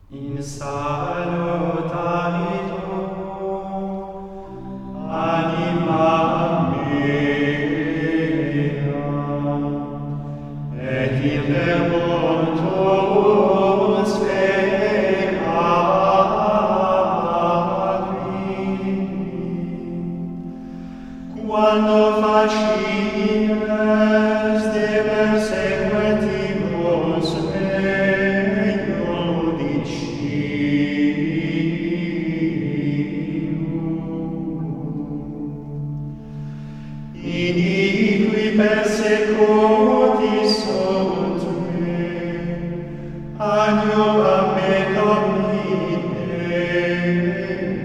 In salutaritu anima mea, et in verbo tuum speravi, quando facies de persequentibus iniqui persecutis sunt me, adjuvam me Domine.